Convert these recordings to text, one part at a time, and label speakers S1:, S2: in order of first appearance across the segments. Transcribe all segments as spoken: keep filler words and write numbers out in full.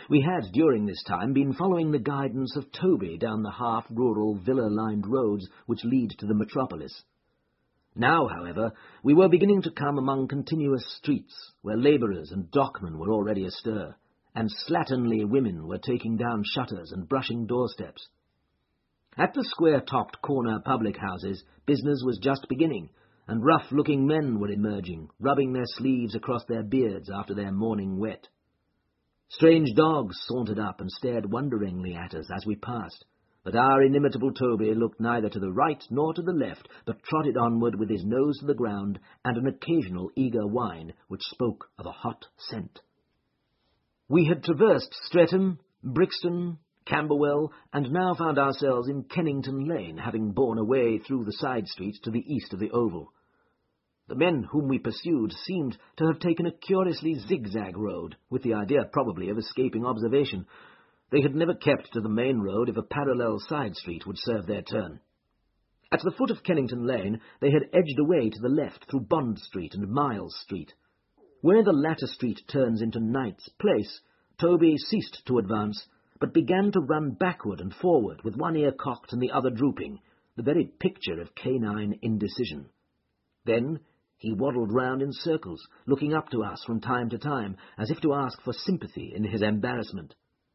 S1: We had, during this time, been following the guidance of Toby down the half-rural, villa-lined roads which lead to the metropolis. Now, however, we were beginning to come among continuous streets, where labourers and dockmen were already astir, and slatternly women were taking down shutters and brushing doorsteps. At the square-topped corner public houses, business was just beginning, and rough-looking men were emerging, rubbing their sleeves across their beards after their morning wet. Strange dogs sauntered up and stared wonderingly at us as we passed, but our inimitable Toby looked neither to the right nor to the left, but trotted onward with his nose to the ground and an occasional eager whine which spoke of a hot scent. We had traversed Streatham, Brixton, Camberwell, and now found ourselves in Kennington Lane, having borne away through the side streets to the east of the Oval. The men whom we pursued seemed to have taken a curiously zigzag road, with the idea probably of escaping observation. They had never kept to the main road if a parallel side street would serve their turn. At the foot of Kennington Lane they had edged away to the left through Bond Street and Miles Street. Where the latter street turns into Knight's Place, Toby ceased to advance, but began to run backward and forward, with one ear cocked and the other drooping, the very picture of canine indecision. Then he waddled round in circles, looking up to us from time to time, as if to ask for sympathy in his embarrassment.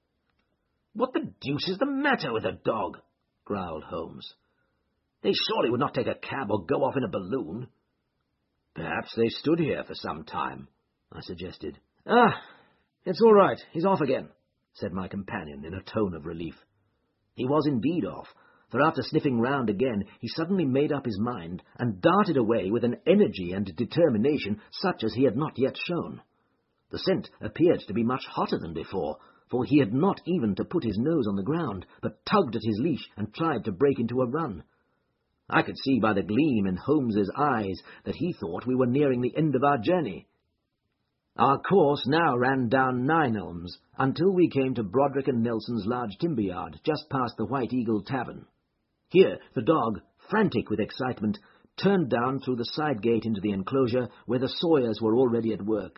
S1: "What the deuce is the matter with a dog?" growled Holmes. "They surely would not take a cab or go off in a balloon." "Perhaps they stood here for some time," I suggested. "Ah, it's all right, he's off again," said my companion in a tone of relief. He was indeed off, for after sniffing round again, he suddenly made up his mind and darted away with an energy and determination such as he had not yet shown. The scent appeared to be much hotter than before, for he had not even to put his nose on the ground, but tugged at his leash and tried to break into a run. I could see by the gleam in Holmes's eyes that he thought we were nearing the end of our journey. Our course now ran down Nine Elms until we came to Broderick and Nelson's large timber yard, just past the White Eagle Tavern. Here the dog, frantic with excitement, turned down through the side gate into the enclosure where the sawyers were already at work.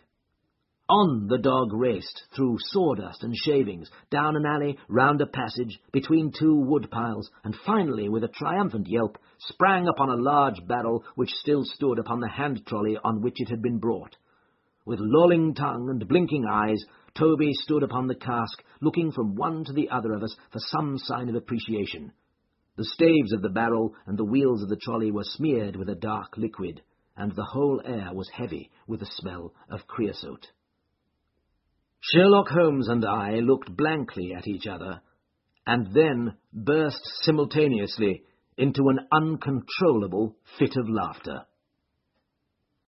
S1: On the dog raced, through sawdust and shavings, down an alley, round a passage, between two wood piles, and finally, with a triumphant yelp, sprang upon a large barrel which still stood upon the hand-trolley on which it had been brought. With lolling tongue and blinking eyes, Toby stood upon the cask, looking from one to the other of us for some sign of appreciation. The staves of the barrel and the wheels of the trolley were smeared with a dark liquid, and the whole air was heavy with the smell of creosote. Sherlock Holmes and I looked blankly at each other, and then burst simultaneously into an uncontrollable fit of laughter.